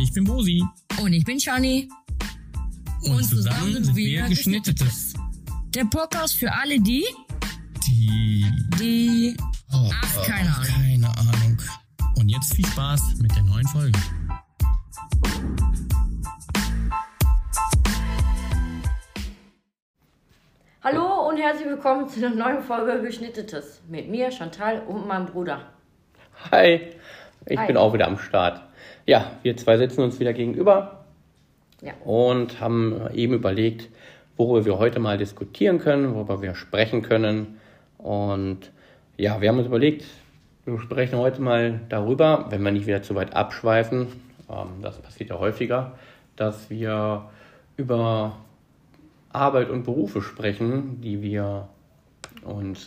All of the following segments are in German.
Ich bin Bosi. Und ich bin Shani. Und zusammen sind wir Geschnittetes. Der Podcast für alle die... keine Ahnung. Keine Ahnung. Und jetzt viel Spaß mit der neuen Folge. Hallo und herzlich willkommen zu einer neuen Folge Geschnittetes. Mit mir, Chantal und meinem Bruder. Hi, ich bin auch wieder am Start. Ja, wir zwei sitzen uns wieder gegenüber und haben eben überlegt, worüber wir heute mal diskutieren können, worüber wir sprechen können. Und ja, wir haben uns überlegt, wir sprechen heute mal darüber, wenn wir nicht wieder zu weit abschweifen, das passiert ja häufiger, dass wir über Arbeit und Berufe sprechen, die wir uns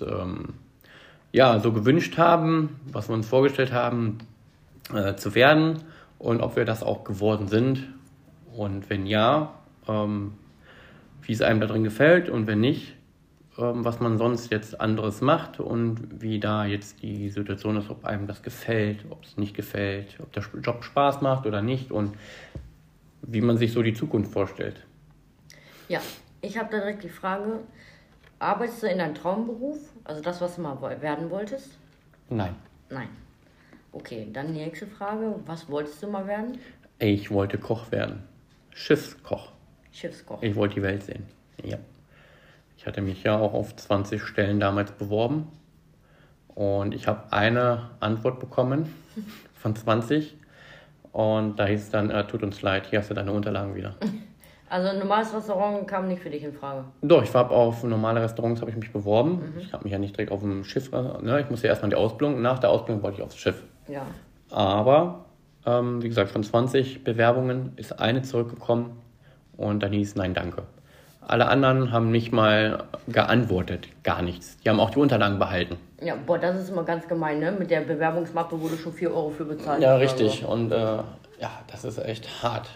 so gewünscht haben, was wir uns vorgestellt haben zu werden und ob wir das auch geworden sind und wenn ja, wie es einem da drin gefällt und wenn nicht, was man sonst jetzt anderes macht und wie da jetzt die Situation ist, ob einem das gefällt, ob es nicht gefällt, ob der Job Spaß macht oder nicht und wie man sich so die Zukunft vorstellt. Ja, ich habe da direkt die Frage, arbeitest du in deinem Traumberuf, also das, was du mal werden wolltest? Nein. Nein. Okay, dann die nächste Frage, was wolltest du mal werden? Ich wollte Koch werden. Schiffskoch. Schiffskoch. Ich wollte die Welt sehen. Ja. Ich hatte mich ja auch auf 20 Stellen damals beworben und ich habe eine Antwort bekommen von 20 und da hieß es dann, tut uns leid, hier hast du deine Unterlagen wieder. Also ein normales Restaurant kam nicht für dich in Frage? Doch, ich war auf normale Restaurants, habe ich mich beworben. Ich habe mich ja nicht direkt auf dem Schiff, ich musste ja erstmal in die Ausbildung, nach der Ausbildung wollte ich aufs Schiff. Ja. Aber, wie gesagt, von 20 Bewerbungen ist eine zurückgekommen und dann hieß nein, danke. Alle anderen haben nicht mal geantwortet, gar nichts. Die haben auch die Unterlagen behalten. Ja, boah, das ist immer ganz gemein, ne? Mit der Bewerbungsmappe wurde schon 4 Euro für bezahlt. Ja, richtig. Also. Und das ist echt hart.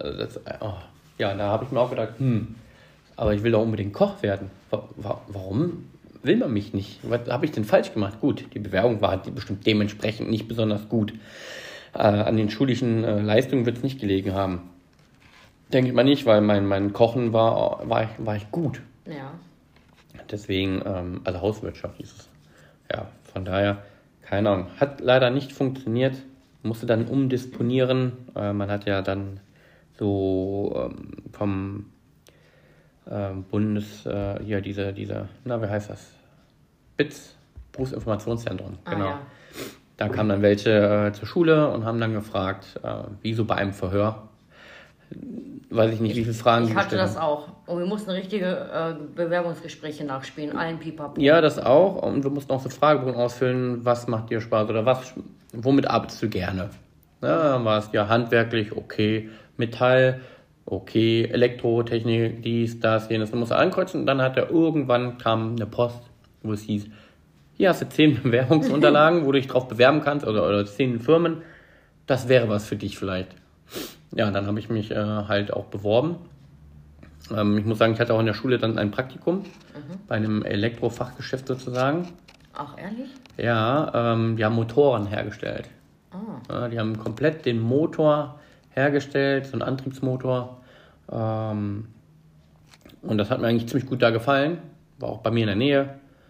Da habe ich mir auch gedacht, aber ich will doch unbedingt Koch werden. Warum will man mich nicht? Was habe ich denn falsch gemacht? Gut, die Bewerbung war bestimmt dementsprechend nicht besonders gut. An den schulischen Leistungen wird es nicht gelegen haben. Denke ich mal nicht, weil mein Kochen war ich gut. Ja. Deswegen, also Hauswirtschaft hieß es. Ja, von daher, keine Ahnung. Hat leider nicht funktioniert. Musste dann umdisponieren. Man hat ja dann so vom Bundes, wie heißt das? BITS, Berufsinformationszentrum, genau. Ja. Da kamen dann welche zur Schule und haben dann gefragt, wie so bei einem Verhör. Weiß ich nicht, wie viele Fragen ich hatte das auch. Und wir mussten richtige Bewerbungsgespräche nachspielen, allen Pipapo. Ja, das auch. Und wir mussten auch so Fragebogen ausfüllen, was macht dir Spaß oder womit arbeitest du gerne? Ja, dann war es ja handwerklich, okay, Metall, okay, Elektrotechnik, dies, das, jenes. Du musst ankreuzen und dann kam eine Post, wo es hieß, hier hast du 10 Bewerbungsunterlagen, wo du dich drauf bewerben kannst oder 10 Firmen. Das wäre was für dich vielleicht. Ja, dann habe ich mich halt auch beworben. Ich muss sagen, ich hatte auch in der Schule dann ein Praktikum bei einem Elektrofachgeschäft sozusagen. Ach, ehrlich? Ja, die haben Motoren hergestellt. Ja, die haben komplett den Motor hergestellt, so einen Antriebsmotor. Und das hat mir eigentlich ziemlich gut da gefallen. War auch bei mir in der Nähe.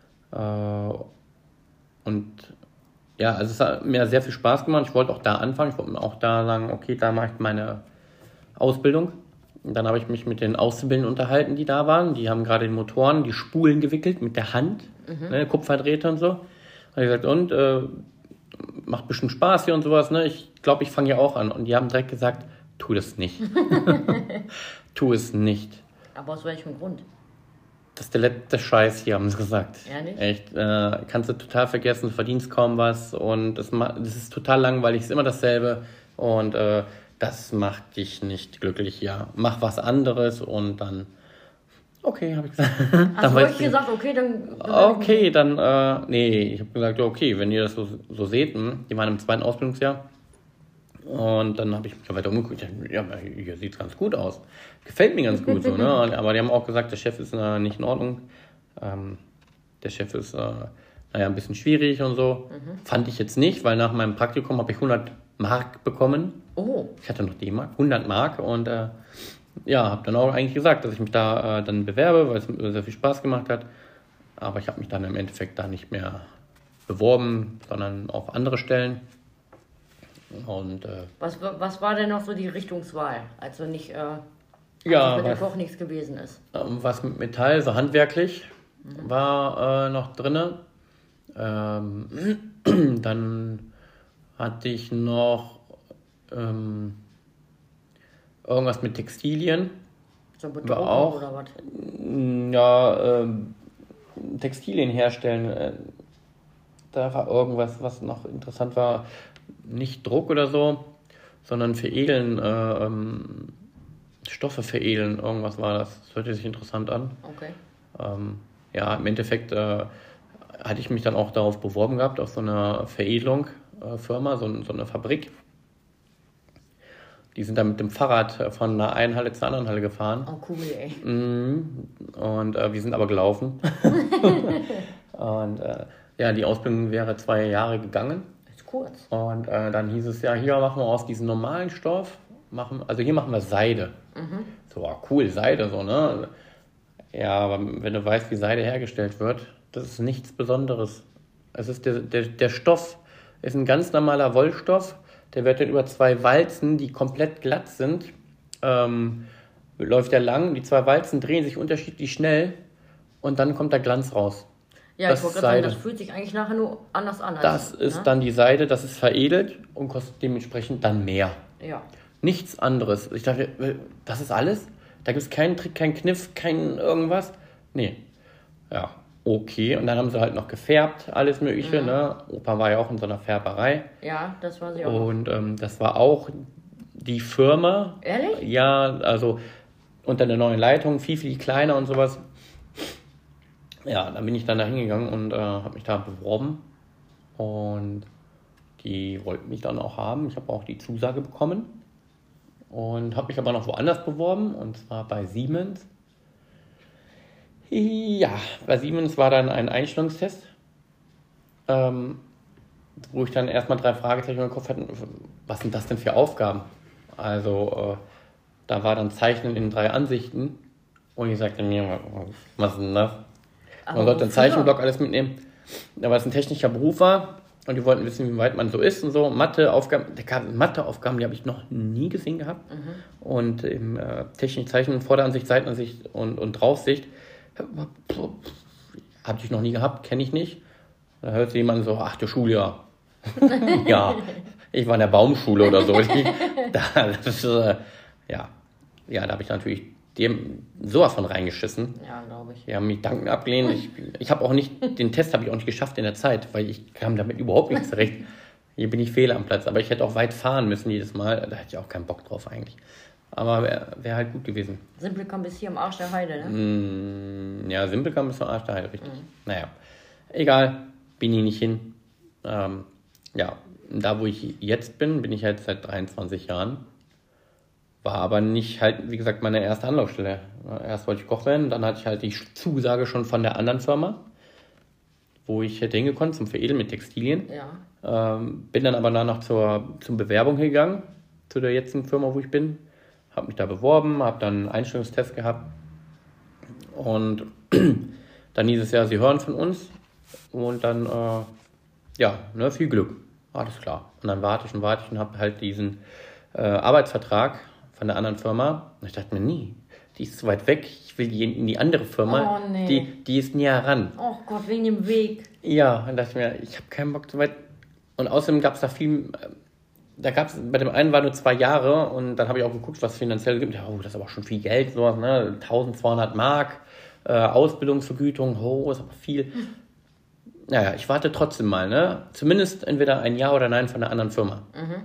Und ja, also es hat mir sehr viel Spaß gemacht. Ich wollte auch da anfangen. Ich wollte auch da sagen, okay, da mache ich meine Ausbildung. Und dann habe ich mich mit den Auszubildenden unterhalten, die da waren. Die haben gerade den Motoren, die Spulen gewickelt mit der Hand, Kupferdrähte und so. Und ich gesagt, macht bestimmt Spaß hier und sowas. Ne? Ich glaube, ich fange ja auch an. Und die haben direkt gesagt, tu das nicht. Tu es nicht. Aber aus welchem Grund? Das ist der letzte Scheiß hier, haben sie gesagt. Ehrlich? Echt, kannst du total vergessen, du verdienst kaum was und das ist total langweilig, ist immer dasselbe und das macht dich nicht glücklich. Ja, mach was anderes und dann, okay, habe ich gesagt. Hast du wirklich gesagt, okay, dann... Okay, dann, ich habe gesagt, okay, wenn ihr das so seht, die waren im 2. Ausbildungsjahr und dann habe ich mich weiter umgeguckt, ja, hier sieht es ganz gut aus. Gefällt mir ganz gut so, ne? Aber die haben auch gesagt, der Chef ist nicht in Ordnung. Der Chef ist ein bisschen schwierig und so. Fand ich jetzt nicht, weil nach meinem Praktikum habe ich 100 Mark bekommen. Oh. Ich hatte noch D-Mark, 100 Mark und habe dann auch eigentlich gesagt, dass ich mich da dann bewerbe, weil es mir sehr viel Spaß gemacht hat. Aber ich habe mich dann im Endeffekt da nicht mehr beworben, sondern auf andere Stellen. Und was war denn noch so die Richtungswahl? Also nicht mit dem Koch nichts gewesen ist. Was mit Metall, so handwerklich, war noch drin. Dann hatte ich noch irgendwas mit Textilien. So Bedruckung oder was? Ja, Textilien herstellen. Da war irgendwas, was noch interessant war. Nicht Druck oder so, sondern veredeln, Stoffe veredeln. Irgendwas war das. Das hörte sich interessant an. Okay. Im Endeffekt hatte ich mich dann auch darauf beworben gehabt, auf so eine Veredelung-Firma, so eine Fabrik. Die sind dann mit dem Fahrrad von einer einen Halle zur anderen Halle gefahren. Oh, cool, ey. Und wir sind aber gelaufen. Und die Ausbildung wäre 2 Jahre gegangen. Das ist kurz. Und dann hieß es, ja, hier machen wir aus diesem normalen Stoff, hier machen wir Seide. So, cool, Seide, so, ne? Ja, aber wenn du weißt, wie Seide hergestellt wird, das ist nichts Besonderes. Es ist der Stoff ist ein ganz normaler Wollstoff, der wird dann über 2 Walzen, die komplett glatt sind, läuft er lang, die 2 Walzen drehen sich unterschiedlich schnell und dann kommt der Glanz raus. Ja, ich wollte gerade sagen, das fühlt sich eigentlich nachher nur anders an. Das ist dann die Seide, das ist veredelt und kostet dementsprechend dann mehr. Ja. Nichts anderes. Ich dachte, das ist alles? Da gibt es keinen Trick, keinen Kniff, kein irgendwas? Nee. Ja, okay. Und dann haben sie halt noch gefärbt, alles Mögliche. Ne? Opa war ja auch in so einer Färberei. Ja, das war sie auch. Und das war auch die Firma. Ehrlich? Ja, also unter der neuen Leitung, viel kleiner und sowas. Ja, dann bin ich dann da hingegangen und habe mich da beworben. Und die wollten mich dann auch haben. Ich habe auch die Zusage bekommen. Und habe mich aber noch woanders beworben, und zwar bei Siemens. Ja, bei Siemens war dann ein Einstellungstest, wo ich dann erstmal 3 Fragezeichen im Kopf hatte, was sind das denn für Aufgaben? Also da war dann Zeichnen in 3 Ansichten und ich sagte mir, was ist denn das? Man sollte einen Zeichenblock alles mitnehmen, weil es ein technischer Beruf war. Und die wollten wissen, wie weit man so ist und so. Matheaufgaben, die habe ich noch nie gesehen gehabt. Und im technischen Zeichnen, Vorderansicht, Seitenansicht und Draufsicht, habe ich noch nie gehabt, kenne ich nicht. Da hört sich jemand so, ach, du Schuljahr. Ja, ich war in der Baumschule oder so. Da habe ich natürlich sowas von reingeschissen. Ja, glaube ich. Die haben mich dankend abgelehnt. Ich habe auch nicht, den Test habe ich auch nicht geschafft in der Zeit, weil ich kam damit überhaupt nicht zurecht. Hier bin ich fehl am Platz, aber ich hätte auch weit fahren müssen jedes Mal. Da hätte ich auch keinen Bock drauf eigentlich. Aber wäre halt gut gewesen. Simpelkamp ist hier am Arsch der Heide, ne? Ja, Simpelkamp ist am Arsch der Heide, richtig. Naja, egal, bin ich nicht hin. Da wo ich jetzt bin ich halt seit 23 Jahren. War aber nicht halt, wie gesagt, meine erste Anlaufstelle. Erst wollte ich Koch werden, dann hatte ich halt die Zusage schon von der anderen Firma, wo ich hätte hingekommen zum Veredeln mit Textilien. Ja. Bin dann aber danach zur Bewerbung gegangen, zu der jetzigen Firma, wo ich bin. Habe mich da beworben, habe dann einen Einstellungstest gehabt. Und dann hieß es ja, sie hören von uns. Und dann, viel Glück. Alles klar. Und dann warte ich und habe halt diesen Arbeitsvertrag von der anderen Firma. Und ich dachte mir, nee, die ist zu weit weg. Ich will die in die andere Firma. Oh, nee. Die ist näher ran. Oh Gott, wegen dem Weg. Ja, dann dachte ich mir, ich habe keinen Bock zu weit. Und außerdem gab es da viel. Bei dem einen war nur 2 Jahre und dann habe ich auch geguckt, was es finanziell gibt. Ja, das ist aber schon viel Geld, sowas, ne? 1200 Mark, Ausbildungsvergütung, ist aber viel. Naja, ich warte trotzdem mal, ne? Zumindest entweder ein Ja oder Nein von der anderen Firma.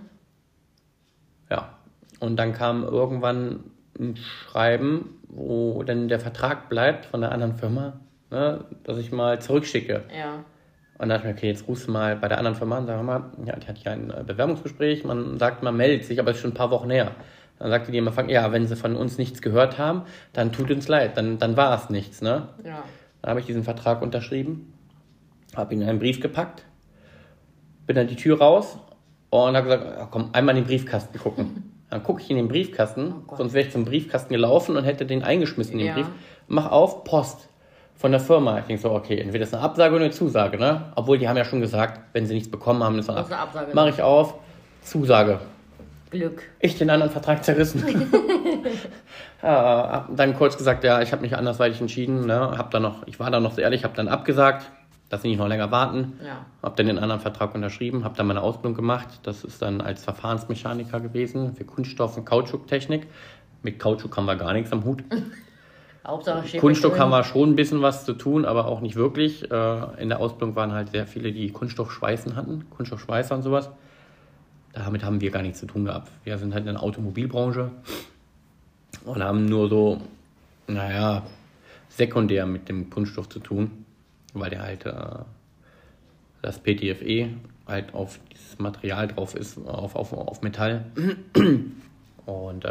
Ja. Und dann kam irgendwann ein Schreiben, wo dann der Vertrag bleibt von der anderen Firma, ne, dass ich mal zurückschicke. Ja. Und dann dachte ich mir, okay, jetzt rufst du mal bei der anderen Firma an, sag mal, ja, die hat ja ein Bewerbungsgespräch, man sagt, man meldet sich, aber es ist schon ein paar Wochen her. Dann sagte die am Anfang, ja, wenn sie von uns nichts gehört haben, dann tut uns leid, dann war es nichts, ne? Ja. Dann habe ich diesen Vertrag unterschrieben, habe ihn in einen Brief gepackt, bin dann die Tür raus Und habe gesagt, komm, einmal in den Briefkasten gucken. Dann gucke ich in den Briefkasten, sonst wäre ich zum Briefkasten gelaufen und hätte den eingeschmissen in den Brief. Mach auf, Post von der Firma. Ich denke so, okay, entweder ist eine Absage oder eine Zusage, ne? Obwohl, die haben ja schon gesagt, wenn sie nichts bekommen haben, ist eine Absage. Mache ich auf, Zusage. Glück. Ich den anderen Vertrag zerrissen. Hab dann kurz gesagt, ja, ich habe mich andersweitig entschieden. Ne? Ich war da noch so ehrlich, habe dann abgesagt, dass sie nicht noch länger warten. Ja. Habe dann den anderen Vertrag unterschrieben, habe dann meine Ausbildung gemacht. Das ist dann als Verfahrensmechaniker gewesen für Kunststoff- und Kautschuktechnik. Mit Kautschuk haben wir gar nichts am Hut. Kunststoff haben wir schon ein bisschen was zu tun, aber auch nicht wirklich. In der Ausbildung waren halt sehr viele, die Kunststoffschweißen hatten, Kunststoffschweißer und sowas. Damit haben wir gar nichts zu tun gehabt. Wir sind halt in der Automobilbranche und haben nur so, sekundär mit dem Kunststoff zu tun, weil der halt das PTFE halt auf dieses Material drauf ist, auf Metall. Und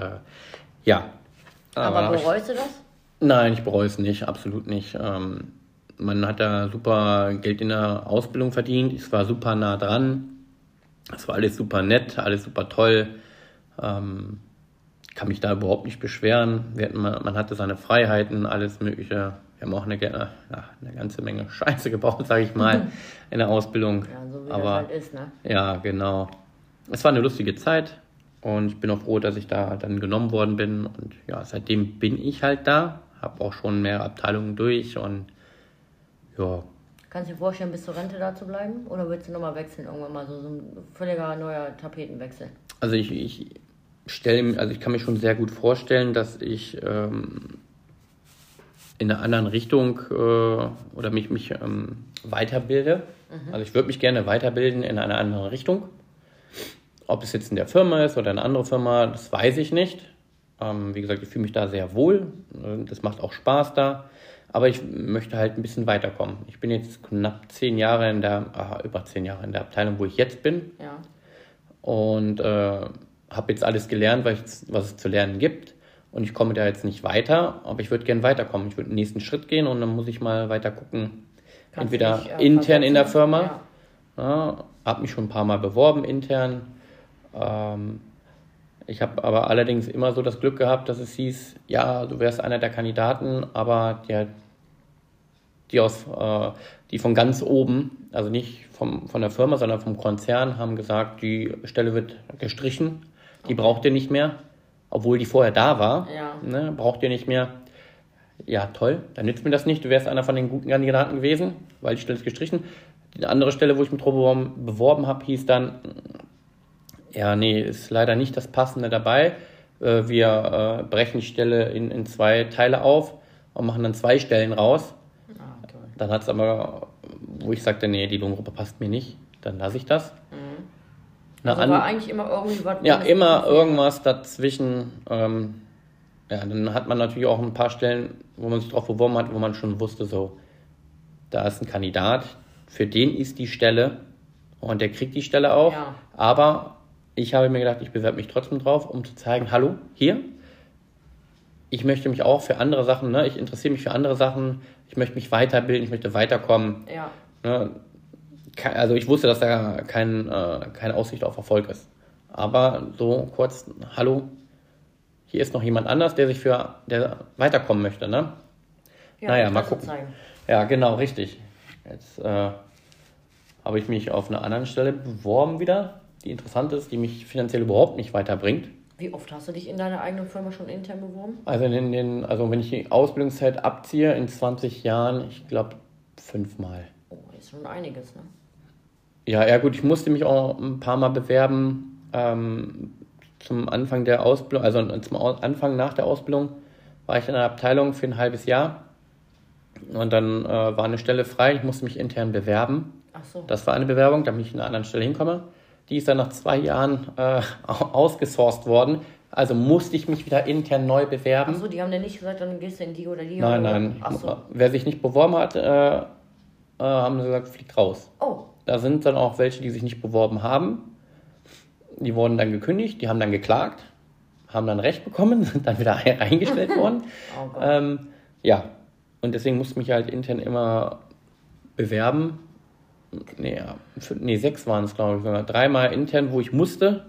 Aber bereust du das? Nein, ich bereue es nicht, absolut nicht. Man hat da super Geld in der Ausbildung verdient, es war super nah dran. Es war alles super nett, alles super toll. Kann mich da überhaupt nicht beschweren. Man hatte seine Freiheiten, alles Mögliche. Wir haben auch eine ganze Menge Scheiße gebaut, sage ich mal, in der Ausbildung. Ja, so wie das halt ist, ne? Ja, genau. Es war eine lustige Zeit und ich bin auch froh, dass ich da dann genommen worden bin. Und ja, seitdem bin ich halt da. Habe auch schon mehrere Abteilungen durch und ja. Kannst du dir vorstellen, bis zur Rente da zu bleiben? Oder willst du nochmal wechseln, irgendwann mal so ein völliger neuer Tapetenwechsel? Also ich kann mir schon sehr gut vorstellen, dass ich in einer anderen Richtung oder mich weiterbilde. Also ich würde mich gerne weiterbilden in einer anderen Richtung. Ob es jetzt in der Firma ist oder eine andere Firma, das weiß ich nicht. Wie gesagt, ich fühle mich da sehr wohl. Das macht auch Spaß da. Aber ich möchte halt ein bisschen weiterkommen. Ich bin jetzt knapp über 10 Jahre in der Abteilung, wo ich jetzt bin. Ja. Und habe jetzt alles gelernt, was es zu lernen gibt. Und ich komme da jetzt nicht weiter, aber ich würde gerne weiterkommen. Ich würde den nächsten Schritt gehen und dann muss ich mal weiter gucken. Entweder intern in der Firma. Ja, habe mich schon ein paar Mal beworben intern. Ich habe aber allerdings immer so das Glück gehabt, dass es hieß, ja, du wärst einer der Kandidaten, aber die von ganz oben, also nicht von der Firma, sondern vom Konzern, haben gesagt, die Stelle wird gestrichen, die braucht ihr nicht mehr, obwohl die vorher da war, ne, braucht ihr nicht mehr. Ja, toll, dann nützt mir das nicht, du wärst einer von den guten Kandidaten gewesen, weil die Stelle ist gestrichen. Die andere Stelle, wo ich mich beworben habe, hieß dann, ja, nee, ist leider nicht das Passende dabei. Wir brechen die Stelle in 2 Teile auf und machen dann 2 Stellen raus. Toll. Dann hat es aber, wo ich sagte, nee, die Lohngruppe passt mir nicht, dann lasse ich das. Also war eigentlich immer irgendwie was... Ja, immer irgendwas dazwischen. Dann hat man natürlich auch ein paar Stellen, wo man sich drauf beworben hat, wo man schon wusste, so, da ist ein Kandidat, für den ist die Stelle und der kriegt die Stelle auch, aber ich habe mir gedacht, ich bewerbe mich trotzdem drauf, um zu zeigen, hallo, hier, ich möchte mich auch für andere Sachen, ne, ich interessiere mich für andere Sachen, ich möchte mich weiterbilden, ich möchte weiterkommen. Ja. Ne, also ich wusste, dass da keine Aussicht auf Erfolg ist. Aber so kurz, hallo, hier ist noch jemand anders, der weiterkommen möchte, ne? Ja, mal gucken. Ja, genau, richtig. Jetzt habe ich mich auf einer anderen Stelle beworben wieder, die interessant ist, die mich finanziell überhaupt nicht weiterbringt. Wie oft hast du dich in deiner eigenen Firma schon intern beworben? Also wenn ich die Ausbildungszeit abziehe, in 20 Jahren, ich glaube 5 Mal. Oh, das ist schon einiges, ne? Ja, gut, ich musste mich auch ein paar Mal bewerben. Zum Anfang der Ausbildung, also zum Anfang nach der Ausbildung, war ich in einer Abteilung für ein halbes Jahr. Und dann war eine Stelle frei, ich musste mich intern bewerben. Ach so. Das war eine Bewerbung, damit ich in einer anderen Stelle hinkomme. Die ist dann nach 2 Jahren ausgesourced worden. Also musste ich mich wieder intern neu bewerben. Ach so, die haben dir nicht gesagt, dann gehst du in die oder die? Nein. Ach so. Wer sich nicht beworben hat, haben sie gesagt, fliegt raus. Oh. Da sind dann auch welche, die sich nicht beworben haben. Die wurden dann gekündigt, die haben dann geklagt, haben dann Recht bekommen, sind dann wieder eingestellt worden. Oh Gott. Ja, und deswegen musste ich mich halt intern immer bewerben. Nee, 6 waren es, glaube ich sogar. 3-mal intern, wo ich musste.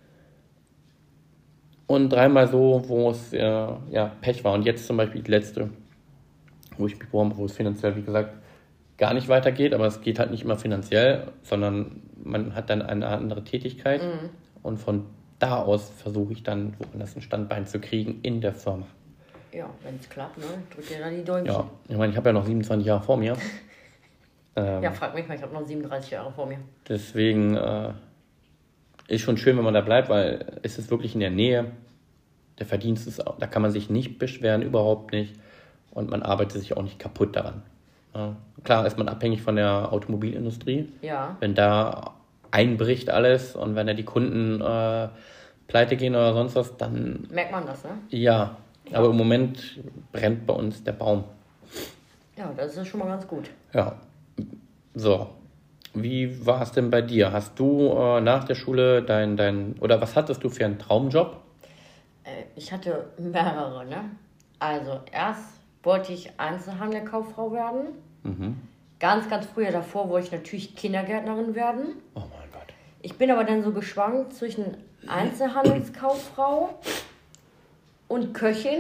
Und 3-mal so, wo es Pech war. Und jetzt zum Beispiel die letzte, wo ich mich beworben habe, wo es finanziell, wie gesagt, gar nicht weitergeht. Aber es geht halt nicht immer finanziell, sondern man hat dann eine andere Tätigkeit. Und von da aus versuche ich dann woanders ein Standbein zu kriegen in der Firma. Ja, wenn es klappt, ne? Drück dir da die Däumchen. Ja, ich meine, ich habe ja noch 27 Jahre vor mir. Frag mich mal, ich habe noch 37 Jahre vor mir. Deswegen ist schon schön, wenn man da bleibt, weil es ist wirklich in der Nähe. Der Verdienst ist, da kann man sich nicht beschweren, überhaupt nicht. Und man arbeitet sich auch nicht kaputt daran. Ja. Klar ist man abhängig von der Automobilindustrie. Ja. Wenn da einbricht alles und wenn da die Kunden pleite gehen oder sonst was, dann... Merkt man das, ne? Ja, aber im Moment brennt bei uns der Baum. Ja, das ist schon mal ganz gut. Ja. So, wie war es denn bei dir? Hast du nach der Schule oder was hattest du für einen Traumjob? Ich hatte mehrere, ne? Also erst wollte ich Einzelhandelkauffrau werden. Ganz, ganz früher davor wollte ich natürlich Kindergärtnerin werden. Oh mein Gott. Ich bin aber dann so geschwankt zwischen Einzelhandelskauffrau und Köchin.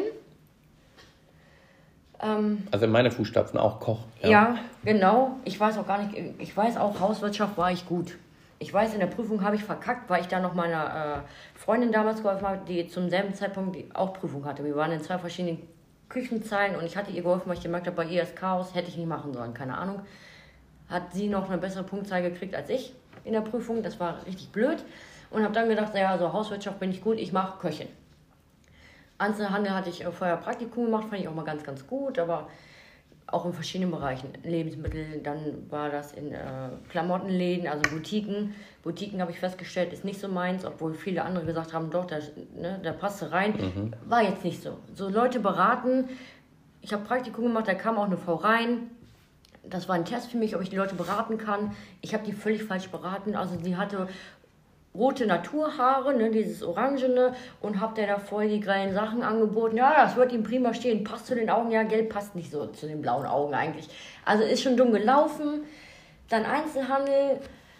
Also in meine Fußstapfen auch Koch. Ja, genau. Ich weiß auch gar nicht, ich weiß auch, Hauswirtschaft war ich gut. Ich weiß, in der Prüfung habe ich verkackt, weil ich da noch meiner Freundin damals geholfen habe, die zum selben Zeitpunkt auch Prüfung hatte. Wir waren in 2 verschiedenen Küchenzeilen und ich hatte ihr geholfen, weil ich gemerkt habe, bei ihr ist Chaos, hätte ich nicht machen sollen, keine Ahnung. Hat sie noch eine bessere Punktzahl gekriegt als ich in der Prüfung, das war richtig blöd. Und habe dann gedacht, naja, so Hauswirtschaft bin ich gut, ich mache Köchin. Einzelhandel hatte ich vorher Praktikum gemacht, fand ich auch mal ganz, ganz gut, aber auch in verschiedenen Bereichen. Lebensmittel, dann war das in Klamottenläden, also Boutiquen. Boutiquen habe ich festgestellt, ist nicht so meins, obwohl viele andere gesagt haben, doch, da passt du rein. War jetzt nicht so. So Leute beraten, ich habe Praktikum gemacht, da kam auch eine Frau rein. Das war ein Test für mich, ob ich die Leute beraten kann. Ich habe die völlig falsch beraten. Also sie hatte rote Naturhaare, ne, dieses Orangene, und habt ihr da voll die grellen Sachen angeboten. Ja, das wird ihm prima stehen. Passt zu den Augen? Ja, gelb passt nicht so zu den blauen Augen eigentlich. Also ist schon dumm gelaufen. Dann Einzelhandel,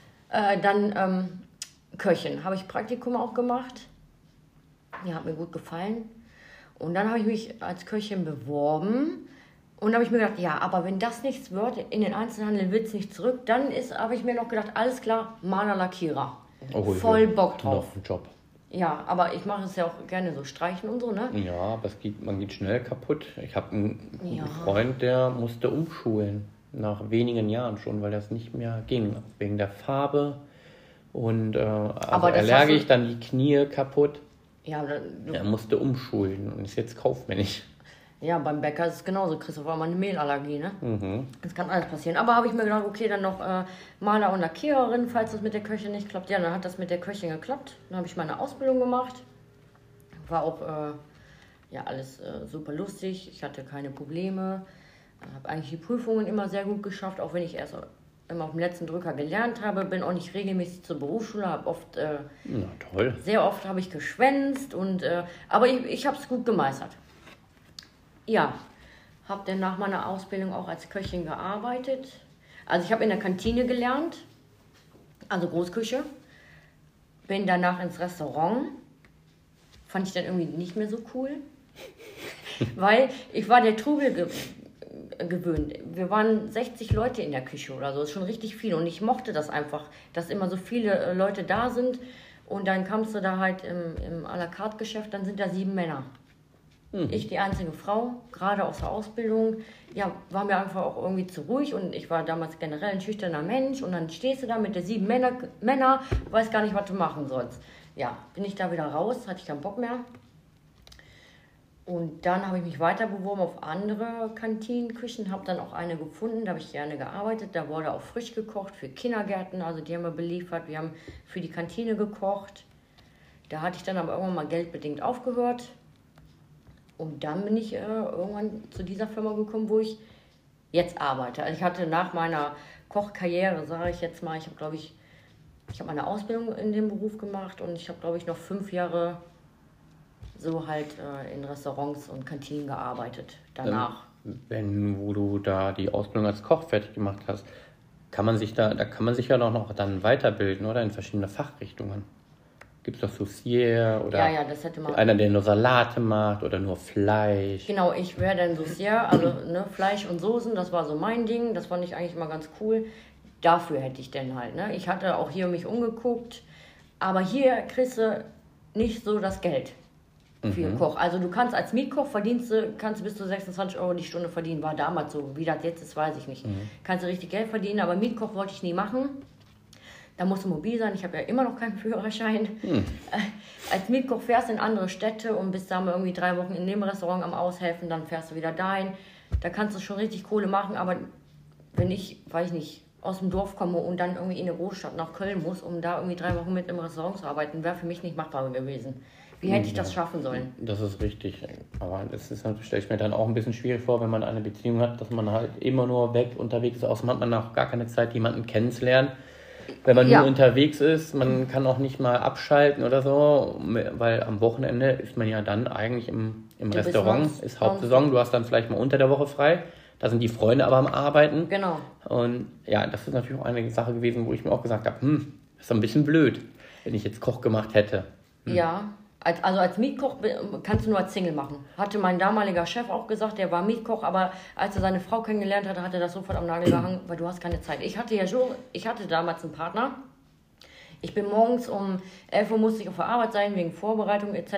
dann Köchin. Habe ich Praktikum auch gemacht. Ja, hat mir gut gefallen. Und dann habe ich mich als Köchin beworben. Und habe ich mir gedacht, ja, aber wenn das nichts wird, in den Einzelhandel will es nicht zurück, dann habe ich mir noch gedacht, alles klar, Maler, Lackierer. Voll Bock drauf. Noch ein Job. Ja, aber ich mache es ja auch gerne so streichen und so, ne? Ja, aber man geht schnell kaputt. Ich habe einen Freund, der musste umschulen. Nach wenigen Jahren schon, weil das nicht mehr ging. Wegen der Farbe. Und allergisch, dann die Knie kaputt. Ja, er musste umschulen und ist jetzt kaufmännisch. Ja, beim Bäcker ist es genauso. Kriegst du auf einmal eine Mehlallergie, ne? Das kann alles passieren. Aber habe ich mir gedacht, okay, dann noch Maler und Lackiererin, falls das mit der Köchin nicht klappt. Ja, dann hat das mit der Köchin geklappt. Dann habe ich meine Ausbildung gemacht. War auch alles super lustig. Ich hatte keine Probleme. Habe eigentlich die Prüfungen immer sehr gut geschafft, auch wenn ich erst immer auf dem letzten Drücker gelernt habe. Bin auch nicht regelmäßig zur Berufsschule, habe oft, sehr oft habe ich geschwänzt. Aber ich habe es gut gemeistert. Ja, habe dann nach meiner Ausbildung auch als Köchin gearbeitet. Also ich habe in der Kantine gelernt, also Großküche. Bin danach ins Restaurant. Fand ich dann irgendwie nicht mehr so cool. Weil ich war der Trubel gewöhnt. Wir waren 60 Leute in der Küche oder so, das ist schon richtig viel. Und ich mochte das einfach, dass immer so viele Leute da sind. Und dann kamst du da halt im à la carte Geschäft, dann sind da 7 Männer. Ich die einzige Frau, gerade aus der Ausbildung, ja, war mir einfach auch irgendwie zu ruhig und ich war damals generell ein schüchterner Mensch und dann stehst du da mit den 7 Männer, weiß gar nicht, was du machen sollst. Ja, bin ich da wieder raus, hatte ich keinen Bock mehr. Und dann habe ich mich weiter beworben auf andere Kantinenküchen, habe dann auch eine gefunden, da habe ich gerne gearbeitet. Da wurde auch frisch gekocht für Kindergärten, also die haben wir beliefert, wir haben für die Kantine gekocht. Da hatte ich dann aber irgendwann mal geldbedingt aufgehört. Und dann bin ich irgendwann zu dieser Firma gekommen, wo ich jetzt arbeite. Also ich hatte nach meiner Kochkarriere, sage ich jetzt mal, ich habe meine Ausbildung in dem Beruf gemacht und ich habe, glaube ich, noch 5 Jahre so halt in Restaurants und Kantinen gearbeitet danach. Wo du da die Ausbildung als Koch fertig gemacht hast, kann man sich da kann man sich ja noch dann weiterbilden, oder? In verschiedene Fachrichtungen. Gibt es doch Saucier oder Ja, das hätte man. einer, der nur Salate macht oder nur Fleisch. Genau, ich wäre dann Saucier, also ne, Fleisch und Soßen, das war so mein Ding, das fand ich eigentlich immer ganz cool. Dafür hätte ich dann halt, ne? Ich hatte auch hier mich umgeguckt, aber hier kriegst du nicht so das Geld für einen Koch. Also du kannst als Mietkoch kannst du bis zu 26 Euro die Stunde verdienen, war damals so, wie das jetzt ist, weiß ich nicht. Kannst du richtig Geld verdienen, aber Mietkoch wollte ich nie machen. Da musst du mobil sein, ich habe ja immer noch keinen Führerschein. Als Mietkoch fährst du in andere Städte und bist da mal irgendwie 3 Wochen in dem Restaurant am Aushelfen, dann fährst du wieder dahin. Da kannst du schon richtig Kohle machen, aber wenn ich, weiß ich nicht, aus dem Dorf komme und dann irgendwie in eine Großstadt nach Köln muss, um da irgendwie 3 Wochen mit im Restaurant zu arbeiten, wäre für mich nicht machbar gewesen. Wie hätte ich das schaffen sollen? Das ist richtig. Aber das ist halt, stelle ich mir dann auch ein bisschen schwierig vor, wenn man eine Beziehung hat, dass man halt immer nur weg unterwegs ist. Außerdem hat man auch gar keine Zeit, jemanden kennenzulernen. Wenn man nur unterwegs ist, man kann auch nicht mal abschalten oder so, weil am Wochenende ist man ja dann eigentlich im Restaurant, ist Hauptsaison, du hast dann vielleicht mal unter der Woche frei, da sind die Freunde aber am Arbeiten. Genau. Und ja, das ist natürlich auch eine Sache gewesen, wo ich mir auch gesagt habe, das ist ein bisschen blöd, wenn ich jetzt Koch gemacht hätte. Ja, also als Mietkoch kannst du nur als Single machen. Hatte mein damaliger Chef auch gesagt, der war Mietkoch, aber als er seine Frau kennengelernt hatte, hat er das sofort am Nagel gehangen, weil du hast keine Zeit. Ich hatte damals einen Partner. Ich bin morgens um 11 Uhr musste ich auf der Arbeit sein, wegen Vorbereitung etc.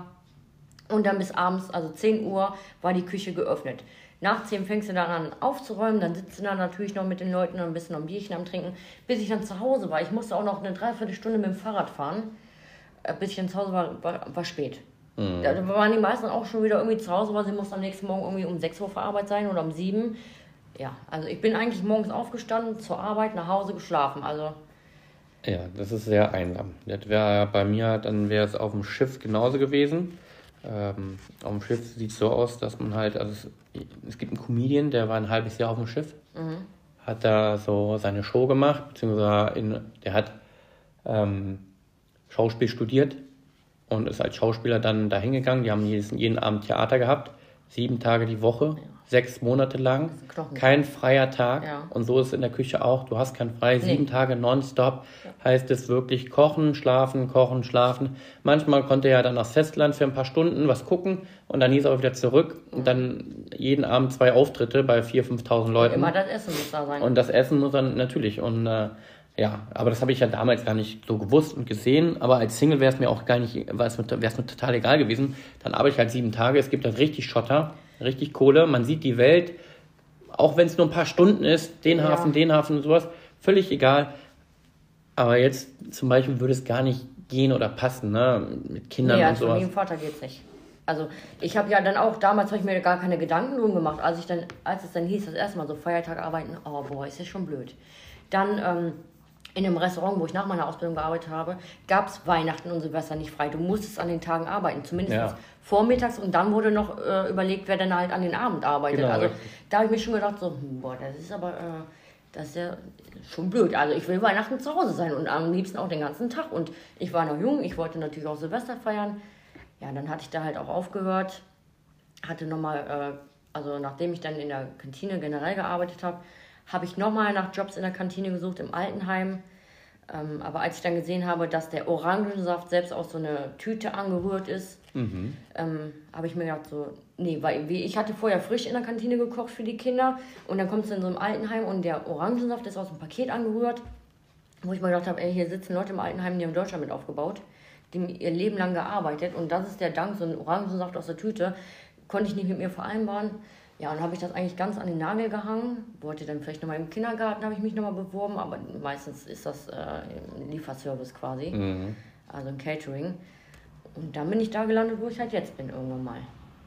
Und dann bis abends, also 10 Uhr, war die Küche geöffnet. Nach 10 fängst du dann an aufzuräumen, dann sitzt du dann natürlich noch mit den Leuten und ein bisschen noch ein Bierchen am Trinken, bis ich dann zu Hause war. Ich musste auch noch eine Dreiviertelstunde mit dem Fahrrad fahren. Bis ich dann zu Hause war spät. Da waren die meisten auch schon wieder irgendwie zu Hause, weil sie mussten am nächsten Morgen irgendwie um 6 Uhr auf der Arbeit sein oder um 7. Ja, also ich bin eigentlich morgens aufgestanden, zur Arbeit, nach Hause geschlafen. Also ja, das ist sehr einsam. Das wäre bei mir, dann wäre es auf dem Schiff genauso gewesen. Auf dem Schiff sieht es so aus, dass man halt, also es gibt einen Comedian, der war ein halbes Jahr auf dem Schiff, hat da so seine Show gemacht, beziehungsweise der hat Schauspiel studiert und ist als Schauspieler dann da hingegangen. Die haben jeden Abend Theater gehabt, 7 Tage die Woche, 6 Monate lang, kein freier Tag. Ja. Und so ist es in der Küche auch. Du hast kein frei, 7 Tage nonstop. Heißt es wirklich kochen, schlafen. Manchmal konnte er ja dann aufs Festland für ein paar Stunden was gucken und dann hieß er auch wieder zurück. Und dann jeden Abend 2 Auftritte bei 4.000, 5.000 Leuten. Und immer das Essen muss da sein. Und das Essen muss dann natürlich. Und ja, aber das habe ich ja damals gar nicht so gewusst und gesehen. Aber als Single wäre es mir auch gar nicht, wäre es mir total egal gewesen. Dann arbeite ich halt 7 Tage. Es gibt halt richtig Schotter, richtig Kohle. Man sieht die Welt, auch wenn es nur ein paar Stunden ist, den Hafen und sowas, völlig egal. Aber jetzt zum Beispiel würde es gar nicht gehen oder passen, ne? Mit Kindern und sowas. Nee, mit dem Vater geht's nicht. Also ich habe ja dann auch, damals habe ich mir gar keine Gedanken drum gemacht. Als es dann hieß, das erste Mal so Feiertag arbeiten, oh boah, ist ja schon blöd. Dann in einem Restaurant, wo ich nach meiner Ausbildung gearbeitet habe, gab es Weihnachten und Silvester nicht frei. Du musstest an den Tagen arbeiten, zumindest vormittags. Und dann wurde noch überlegt, wer dann halt an den Abend arbeitet. Genau, also da habe ich mir schon gedacht, so, boah, das ist ja schon blöd. Also ich will Weihnachten zu Hause sein und am liebsten auch den ganzen Tag. Und ich war noch jung, ich wollte natürlich auch Silvester feiern. Ja, dann hatte ich da halt auch aufgehört. Hatte nochmal, also nachdem ich dann in der Kantine generell gearbeitet habe ich nochmal nach Jobs in der Kantine gesucht, im Altenheim. Aber als ich dann gesehen habe, dass der Orangensaft selbst aus so einer Tüte angerührt ist, habe ich mir gedacht, so, nee, weil ich hatte vorher frisch in der Kantine gekocht für die Kinder und dann kommst du in so einem Altenheim und der Orangensaft ist aus dem Paket angerührt, wo ich mir gedacht habe, ey, hier sitzen Leute im Altenheim, die haben Deutschland mit aufgebaut, die haben ihr Leben lang gearbeitet und das ist der Dank, so ein Orangensaft aus der Tüte, konnte ich nicht mit mir vereinbaren. Ja, und dann habe ich das eigentlich ganz an den Nagel gehangen. Wollte dann vielleicht nochmal im Kindergarten, habe ich mich nochmal beworben, aber meistens ist das ein Lieferservice quasi, also ein Catering. Und dann bin ich da gelandet, wo ich halt jetzt bin irgendwann mal.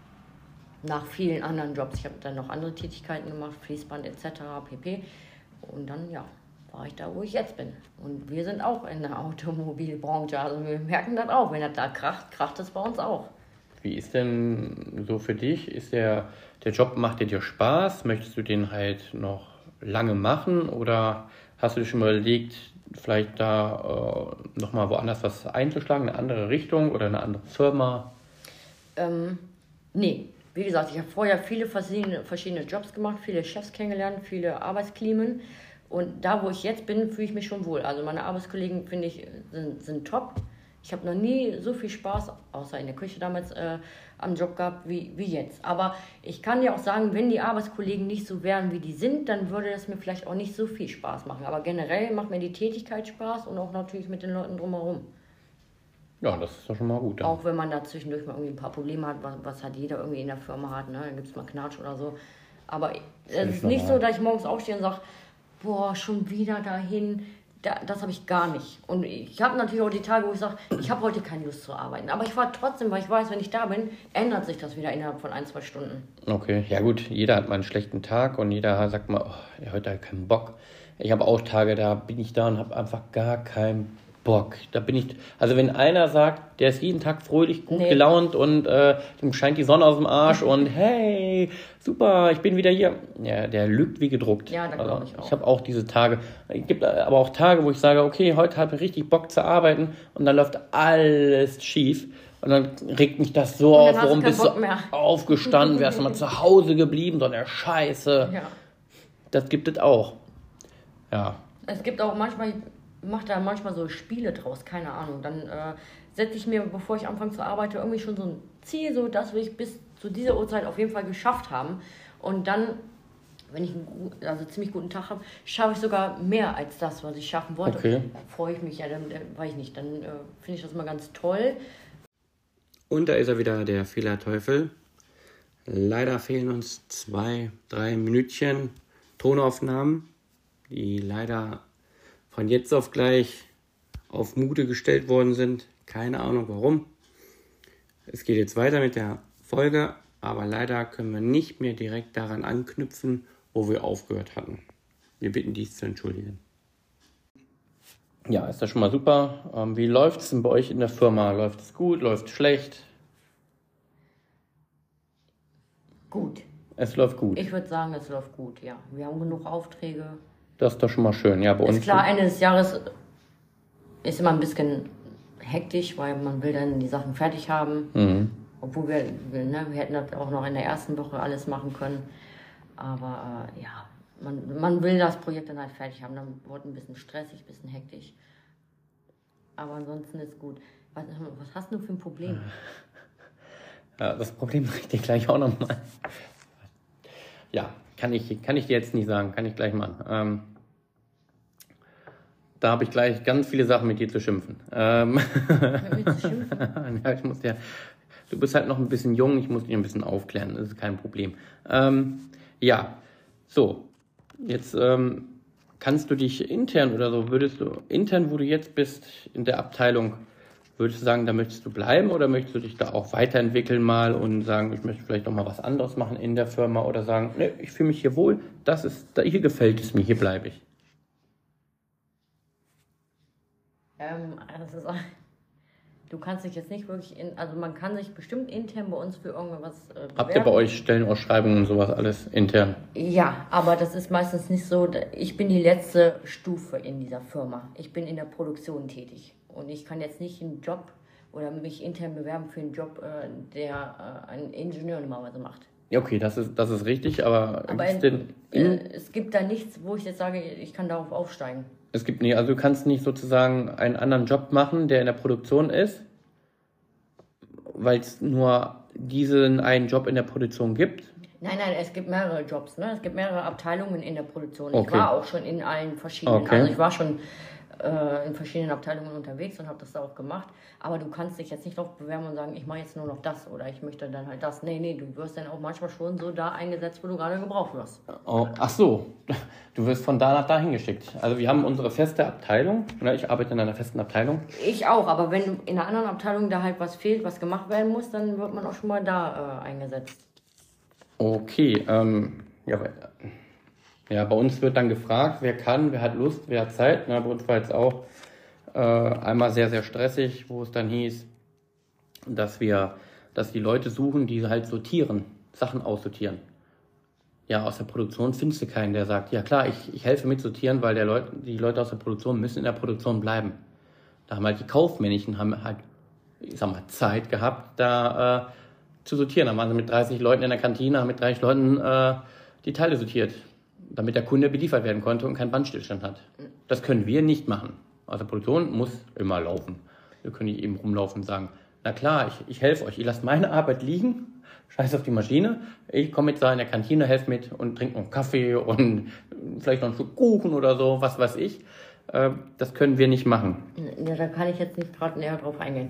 Nach vielen anderen Jobs. Ich habe dann noch andere Tätigkeiten gemacht, Fließband etc. pp. Und dann, ja, war ich da, wo ich jetzt bin. Und wir sind auch in der Automobilbranche, also wir merken das auch. Wenn das da kracht, kracht es bei uns auch. Wie ist denn so für dich? Ist der Job, macht dir Spaß? Möchtest du den halt noch lange machen? Oder hast du dir schon mal überlegt, vielleicht da nochmal woanders was einzuschlagen, eine andere Richtung oder eine andere Firma? Nee, wie gesagt, ich habe vorher viele verschiedene Jobs gemacht, viele Chefs kennengelernt, viele Arbeitsklimen. Und da, wo ich jetzt bin, fühle ich mich schon wohl. Also meine Arbeitskollegen, finde ich, sind top. Ich habe noch nie so viel Spaß, außer in der Küche damals, am Job gehabt wie jetzt. Aber ich kann dir auch sagen, wenn die Arbeitskollegen nicht so wären, wie die sind, dann würde das mir vielleicht auch nicht so viel Spaß machen. Aber generell macht mir die Tätigkeit Spaß und auch natürlich mit den Leuten drumherum. Ja, das ist doch schon mal gut. Ja. Auch wenn man da zwischendurch mal irgendwie ein paar Probleme hat, was halt jeder irgendwie in der Firma hat, ne? Dann gibt es mal Knatsch oder so. Aber es ist nicht so, dass ich morgens aufstehe und sage, boah, schon wieder dahin. Das habe ich gar nicht. Und ich habe natürlich auch die Tage, wo ich sage, ich habe heute keine Lust zu arbeiten. Aber ich fahre trotzdem, weil ich weiß, wenn ich da bin, ändert sich das wieder innerhalb von 1-2 Stunden. Okay, ja gut, jeder hat mal einen schlechten Tag und jeder sagt mal, oh, heute habe ich keinen Bock. Ich habe auch Tage, da bin ich da und habe einfach gar keinen Bock. Da bin ich, also wenn einer sagt, der ist jeden Tag fröhlich, gut gelaunt und dem scheint die Sonne aus dem Arsch und hey, super, ich bin wieder hier. Ja, der lügt wie gedruckt. Ja, da glaube ich auch. Ich habe auch diese Tage. Es gibt aber auch Tage, wo ich sage, okay, heute habe ich richtig Bock zu arbeiten und dann läuft alles schief. Und dann regt mich das so auf, warum bist du aufgestanden, wärst du mal zu Hause geblieben, so eine Scheiße. Ja. Das gibt es auch. Ja. Es gibt auch manchmal, mache da manchmal so Spiele draus, keine Ahnung. Dann setze ich mir, bevor ich anfange zu arbeiten, irgendwie schon so ein Ziel, so das will ich bis zu dieser Uhrzeit auf jeden Fall geschafft haben. Und dann, wenn ich einen ziemlich guten Tag habe, schaffe ich sogar mehr als das, was ich schaffen wollte. Okay. Da freue ich mich ja, dann weiß ich nicht, dann finde ich das immer ganz toll. Und da ist er wieder, der Fehlerteufel. Leider fehlen uns 2-3 Minütchen Tonaufnahmen, die leider von jetzt auf gleich auf Mute gestellt worden sind. Keine Ahnung warum. Es geht jetzt weiter mit der Folge, aber leider können wir nicht mehr direkt daran anknüpfen, wo wir aufgehört hatten. Wir bitten dies zu entschuldigen. Ja, ist das schon mal super. Wie läuft es denn bei euch in der Firma? Läuft es gut? Läuft es schlecht? Gut. Es läuft gut. Ich würde sagen, es läuft gut, ja. Wir haben genug Aufträge. Das ist doch schon mal schön. Ja, bei uns. Ist klar, Ende des Jahres ist immer ein bisschen hektisch, weil man will dann die Sachen fertig haben. Mhm. Obwohl wir hätten das auch noch in der ersten Woche alles machen können. Aber ja, man will das Projekt dann halt fertig haben. Dann wird ein bisschen stressig, ein bisschen hektisch. Aber ansonsten ist gut. Was hast du für ein Problem? Ja, das Problem sage ich dir gleich auch nochmal. Ja, kann ich dir jetzt nicht sagen. Kann ich gleich machen. Da habe ich gleich ganz viele Sachen mit dir zu schimpfen. Mit zu schimpfen? Ja, du bist halt noch ein bisschen jung, ich muss dich ein bisschen aufklären, das ist kein Problem. Ja, so, jetzt kannst du dich intern oder so, intern, wo du jetzt bist, in der Abteilung, würdest du sagen, da möchtest du bleiben oder möchtest du dich da auch weiterentwickeln mal und sagen, ich möchte vielleicht auch mal was anderes machen in der Firma oder sagen, ne, ich fühle mich hier wohl, hier gefällt es mir, hier bleibe ich. Du kannst dich jetzt nicht wirklich, also man kann sich bestimmt intern bei uns für irgendwas bewerben. Habt ihr bei euch Stellenausschreibungen und sowas alles intern? Ja, aber das ist meistens nicht so. Ich bin die letzte Stufe in dieser Firma. Ich bin in der Produktion tätig und ich kann jetzt nicht einen Job oder mich intern bewerben für einen Job, der ein Ingenieur normalerweise macht. Ja, okay, das ist richtig, aber es gibt da nichts, wo ich jetzt sage, ich kann darauf aufsteigen. Es gibt nicht, also du kannst nicht sozusagen einen anderen Job machen, der in der Produktion ist, weil es nur diesen einen Job in der Produktion gibt? Nein, es gibt mehrere Jobs, ne? Es gibt mehrere Abteilungen in der Produktion. Okay. Ich war auch schon in allen verschiedenen, okay. Also ich war schon in verschiedenen Abteilungen unterwegs und habe das da auch gemacht. Aber du kannst dich jetzt nicht darauf bewerben und sagen, ich mache jetzt nur noch das oder ich möchte dann halt das. Nee, du wirst dann auch manchmal schon so da eingesetzt, wo du gerade gebraucht wirst. Oh, ach so, du wirst von da nach da hingeschickt. Also wir haben unsere feste Abteilung, ne? Ich arbeite in einer festen Abteilung. Ich auch, aber wenn in einer anderen Abteilung da halt was fehlt, was gemacht werden muss, dann wird man auch schon mal da eingesetzt. Okay, ja, bei uns wird dann gefragt, wer kann, wer hat Lust, wer hat Zeit. Na, bei uns war jetzt auch einmal sehr, sehr stressig, wo es dann hieß, dass die Leute suchen, die halt sortieren, Sachen aussortieren. Ja, aus der Produktion findest du keinen, der sagt, ja klar, ich helfe mit sortieren, weil die Leute aus der Produktion müssen in der Produktion bleiben. Da haben halt die Kaufmännchen ich sag mal, Zeit gehabt, da zu sortieren. Da waren sie mit 30 Leuten in der Kantine, haben mit 30 Leuten die Teile sortiert. damit der Kunde beliefert werden konnte und keinen Bandstillstand hat. Das können wir nicht machen. Also Produktion muss immer laufen. Wir können nicht eben rumlaufen und sagen, na klar, ich helfe euch, ihr lasst meine Arbeit liegen, scheiß auf die Maschine, ich komme jetzt da in der Kantine, helfe mit und trinke noch einen Kaffee und vielleicht noch ein Stück Kuchen oder so, was weiß ich. Das können wir nicht machen. Ja, da kann ich jetzt nicht gerade näher drauf eingehen.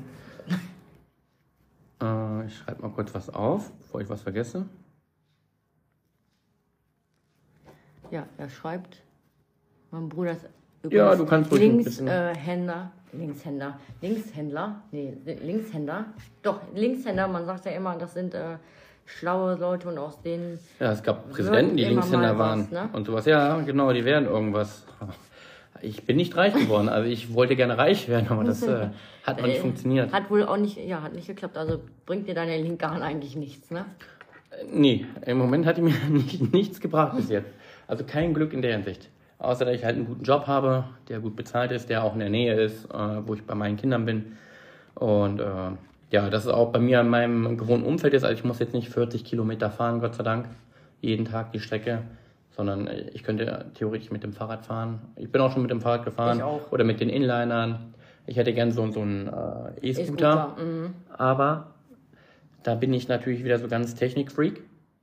Ich schreibe mal kurz was auf, bevor ich was vergesse. Ja, er schreibt, mein Bruder ist ja, du kannst Linkshändler. Doch, Linkshänder, man sagt ja immer, das sind schlaue Leute und aus denen... Ja, es gab Präsidenten, die Linkshänder waren ne? und sowas. Ja, genau, die werden irgendwas. Ich bin nicht reich geworden, also ich wollte gerne reich werden, aber das hat noch nicht funktioniert. Hat wohl auch nicht, hat nicht geklappt, also bringt dir deine Linkgarn eigentlich nichts, ne? Nee, im Moment hat die mir nichts gebracht bis jetzt. Also kein Glück in der Hinsicht. Außer, dass ich halt einen guten Job habe, der gut bezahlt ist, der auch in der Nähe ist, wo ich bei meinen Kindern bin. Und ja, das ist auch bei mir in meinem gewohnten Umfeld ist. Also ich muss jetzt nicht 40 Kilometer fahren, Gott sei Dank, jeden Tag die Strecke, sondern ich könnte theoretisch mit dem Fahrrad fahren. Ich bin auch schon mit dem Fahrrad gefahren oder mit den Inlinern. Ich hätte gern so einen E-Scooter, aber da bin ich natürlich wieder so ganz Technikfreak.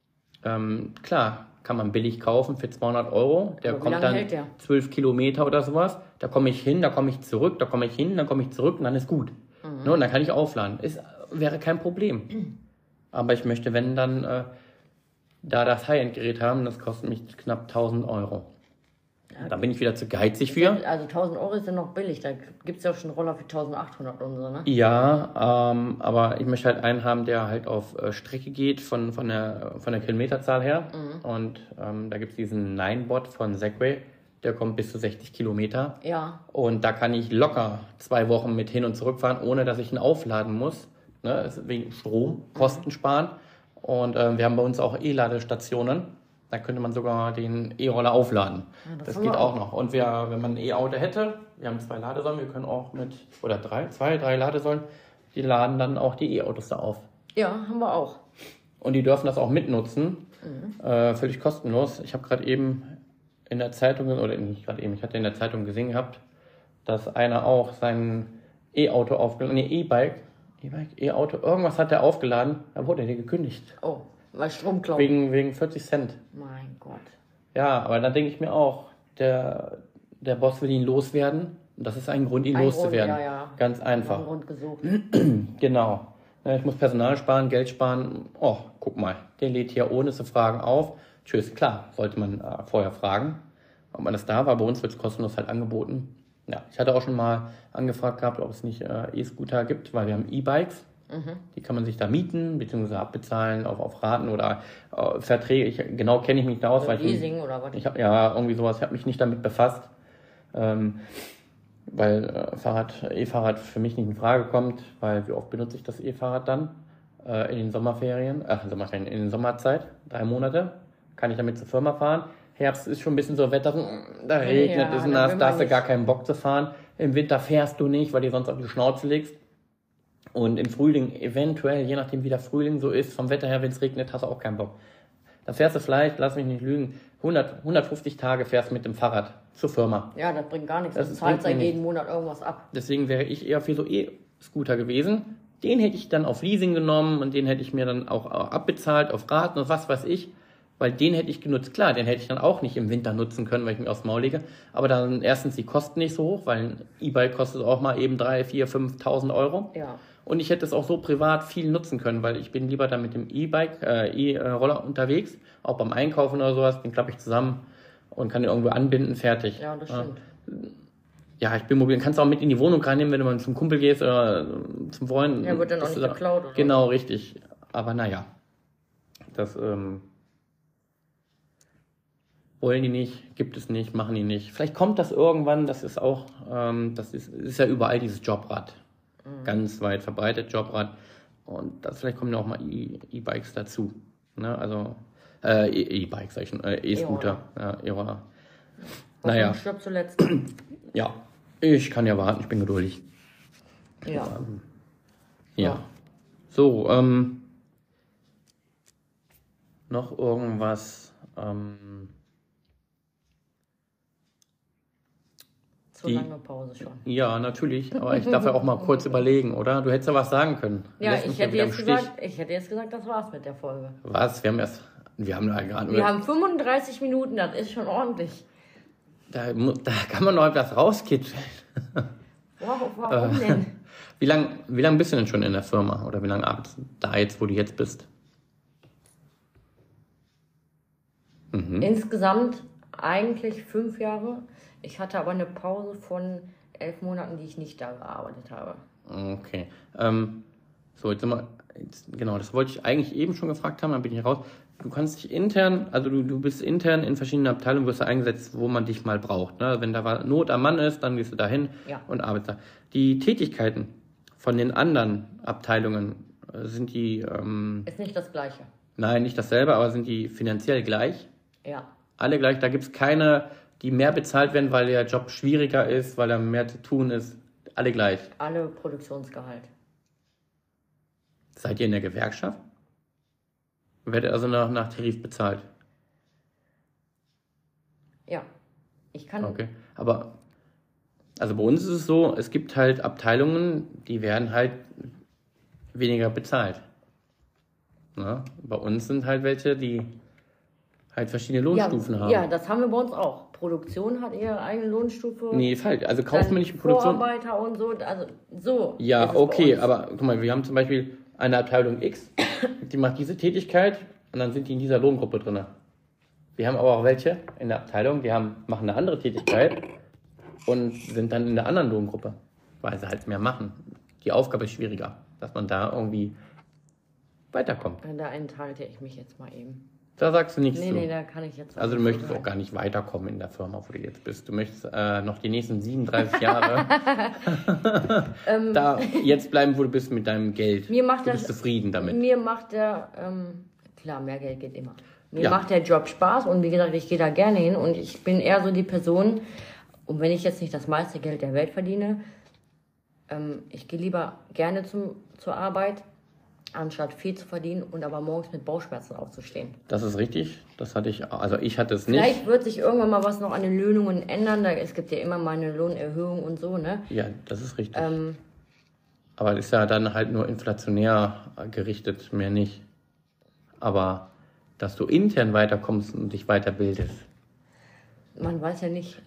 Klar, kann man billig kaufen für 200 Euro. Der kommt dann 12 Kilometer oder sowas. Da komme ich hin, da komme ich zurück, da komme ich hin, dann komme ich zurück und dann ist gut. Ne, und dann kann ich aufladen. Wäre kein Problem. Aber ich möchte, wenn dann da das High-End-Gerät haben, das kostet mich knapp 1000 Euro. Ja, da bin ich wieder zu geizig für. Also 1000 Euro ist ja noch billig. Da gibt es ja auch schon Roller für 1800 und so, ne? Ja, aber ich möchte halt einen haben, der halt auf Strecke geht von der Kilometerzahl her. Und da gibt es diesen Ninebot von Segway. Der kommt bis zu 60 Kilometer. Ja. Und da kann ich locker 2 Wochen mit hin und zurück fahren, ohne dass ich ihn aufladen muss. Ne? Wegen Strom, Kosten sparen. Und wir haben bei uns auch E-Ladestationen. Da könnte man sogar den E-Roller aufladen. Ja, das geht auch noch. Und wenn man ein E-Auto hätte, wir haben 2 Ladesäulen, wir können auch oder 3 Ladesäulen, die laden dann auch die E-Autos da auf. Ja, haben wir auch. Und die dürfen das auch mitnutzen, völlig kostenlos. Ich habe gerade eben in der Zeitung, oder nicht gerade eben, ich hatte in der Zeitung gesehen gehabt, dass einer auch sein E-Auto aufgeladen, E-Auto, irgendwas hat er aufgeladen, da wurde der gekündigt. Oh. Weil Stromklau. Wegen 40 Cent. Mein Gott. Ja, aber dann denke ich mir auch, der Boss will ihn loswerden. Und das ist ein Grund, ihn loszuwerden. Ja. Ganz einfach. Ein Grund gesucht. Genau. Ich muss Personal sparen, Geld sparen. Oh, guck mal, der lädt hier ohne zu fragen auf. Tschüss, klar, sollte man vorher fragen, ob man das da war. Bei uns wird es kostenlos halt angeboten. Ja, ich hatte auch schon mal angefragt gehabt, ob es nicht E-Scooter gibt, weil wir haben E-Bikes. Die kann man sich da mieten, beziehungsweise abbezahlen auf Raten oder Verträge. Genau kenne ich mich da aus. Oder Leasing oder was? Ich habe ja irgendwie sowas, ich habe mich nicht damit befasst, weil E-Fahrrad für mich nicht in Frage kommt, weil wie oft benutze ich das E-Fahrrad dann? In den Sommerferien, in den Sommerzeit, 3 Monate, kann ich damit zur Firma fahren. Herbst ist schon ein bisschen so Wetter, da regnet es nass, da hast du gar keinen Bock zu fahren. Im Winter fährst du nicht, weil du sonst auf die Schnauze legst. Und im Frühling eventuell, je nachdem wie der Frühling so ist, vom Wetter her, wenn es regnet, hast du auch keinen Bock. Da fährst du vielleicht, lass mich nicht lügen, 150 Tage fährst du mit dem Fahrrad zur Firma. Ja, das bringt gar nichts. Du zahlst ja jeden Monat irgendwas ab. Deswegen wäre ich eher für so E-Scooter gewesen. Den hätte ich dann auf Leasing genommen und den hätte ich mir dann auch abbezahlt, auf Raten und was weiß ich. Weil den hätte ich genutzt. Klar, den hätte ich dann auch nicht im Winter nutzen können, weil ich mir aufs Maul lege. Aber dann erstens die Kosten nicht so hoch, weil ein E-Bike kostet auch mal eben 3.000, 4.000, 5.000 Euro. Ja. Und ich hätte es auch so privat viel nutzen können, weil ich bin lieber dann mit dem E-Roller unterwegs, auch beim Einkaufen oder sowas, den klappe ich zusammen und kann den irgendwo anbinden, fertig. Ja, das stimmt. Ja, ich bin mobil. Kannst du auch mit in die Wohnung reinnehmen, wenn du mal zum Kumpel gehst oder zum Freund. Ja, wird dann auch nicht geklaut, oder? Genau, richtig. Aber naja, das wollen die nicht, gibt es nicht, machen die nicht. Vielleicht kommt das irgendwann, das ist auch, das ist ja überall dieses Jobrad. Ganz weit verbreitet, Jobrad. Und vielleicht kommen ja auch mal E-Bikes dazu. Ne? Also, E-Bikes, sag ich schon, E-Scooter. E-Roller. Naja. Stirbt zuletzt. Ja, ich kann ja warten, ich bin geduldig. Ja. Ja. So, noch irgendwas, Zu lange Pause schon. Ja, natürlich. Aber ich darf ja auch mal kurz überlegen, oder? Du hättest ja was sagen können. Ja, ich hätte jetzt gesagt, das war's mit der Folge. Was? Wir haben 35 Minuten, das ist schon ordentlich. Da kann man noch etwas rauskitzeln. Wow, warum denn? Wie lang bist du denn schon in der Firma? Oder wie lange arbeitest du da jetzt, wo du jetzt bist? Insgesamt eigentlich 5 Jahre. Ich hatte aber eine Pause von 11 Monaten, die ich nicht da gearbeitet habe. Okay. So, genau, das wollte ich eigentlich eben schon gefragt haben, dann bin ich raus. Du kannst dich intern, also du bist intern in verschiedenen Abteilungen, wirst du eingesetzt, wo man dich mal braucht. Ne? Wenn da Not am Mann ist, dann gehst du dahin und arbeitest da. Die Tätigkeiten von den anderen Abteilungen, sind die... ist nicht das Gleiche. Nein, nicht dasselbe, aber sind die finanziell gleich? Ja. Alle gleich, da gibt es keine, die mehr bezahlt werden, weil der Job schwieriger ist, weil da mehr zu tun ist. Alle gleich. Alle Produktionsgehalt. Seid ihr in der Gewerkschaft? Werdet also nach Tarif bezahlt? Ja. Ich kann... Okay, aber also bei uns ist es so, es gibt halt Abteilungen, die werden halt weniger bezahlt. Na, bei uns sind halt welche, die halt verschiedene Lohnstufen haben. Ja, das haben wir bei uns auch. Produktion hat ihre eigene Lohnstufe. Nee, falsch. Also kaufmännische Produktion. Vorarbeiter und so, also so. Ja, okay, aber guck mal, wir haben zum Beispiel eine Abteilung X, die macht diese Tätigkeit und dann sind die in dieser Lohngruppe drin. Wir haben aber auch welche in der Abteilung, die machen eine andere Tätigkeit und sind dann in der anderen Lohngruppe, weil sie halt mehr machen. Die Aufgabe ist schwieriger, dass man da irgendwie weiterkommt. Da enthalte ich mich jetzt mal eben. Da sagst du nichts zu. Nee, da kann ich jetzt... Also du möchtest auch gar nicht weiterkommen in der Firma, wo du jetzt bist. Du möchtest noch die nächsten 37 Jahre da jetzt bleiben, wo du bist mit deinem Geld. Du bist zufrieden damit. Mir macht klar, mehr Geld geht immer. Mir macht der Job Spaß und wie gesagt, ich gehe da gerne hin und ich bin eher so die Person, und wenn ich jetzt nicht das meiste Geld der Welt verdiene, ich gehe lieber gerne zur Arbeit, anstatt viel zu verdienen und aber morgens mit Bauchschmerzen aufzustehen. Das ist richtig. Das hatte ich, also ich hatte es nicht. Vielleicht wird sich irgendwann mal was noch an den Löhnungen ändern. Es gibt ja immer mal eine Lohnerhöhung und so, ne? Ja, das ist richtig. Aber das ist ja dann halt nur inflationär gerichtet, mehr nicht. Aber dass du intern weiterkommst und dich weiterbildest. Man weiß ja nicht,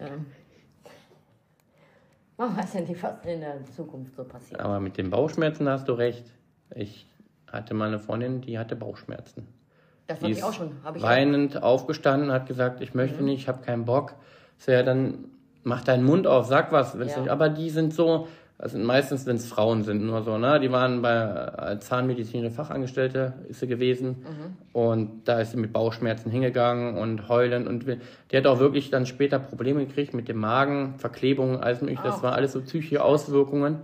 was in der Zukunft so passiert. Aber mit den Bauchschmerzen hast du recht. Ich hatte mal eine Freundin, die hatte Bauchschmerzen. Das hatte ich auch schon. Weinend aufgestanden, hat gesagt, ich möchte nicht, ich habe keinen Bock. So, ja, dann mach deinen Mund auf, sag was. Nicht, aber die sind so, also meistens, wenn es Frauen sind, nur so, ne? Die waren bei zahnmedizinische Fachangestellte, ist sie gewesen. Und da ist sie mit Bauchschmerzen hingegangen und heulen. Und die hat auch wirklich dann später Probleme gekriegt mit dem Magen, Verklebungen, alles mögliche. Das war alles so psychische Auswirkungen.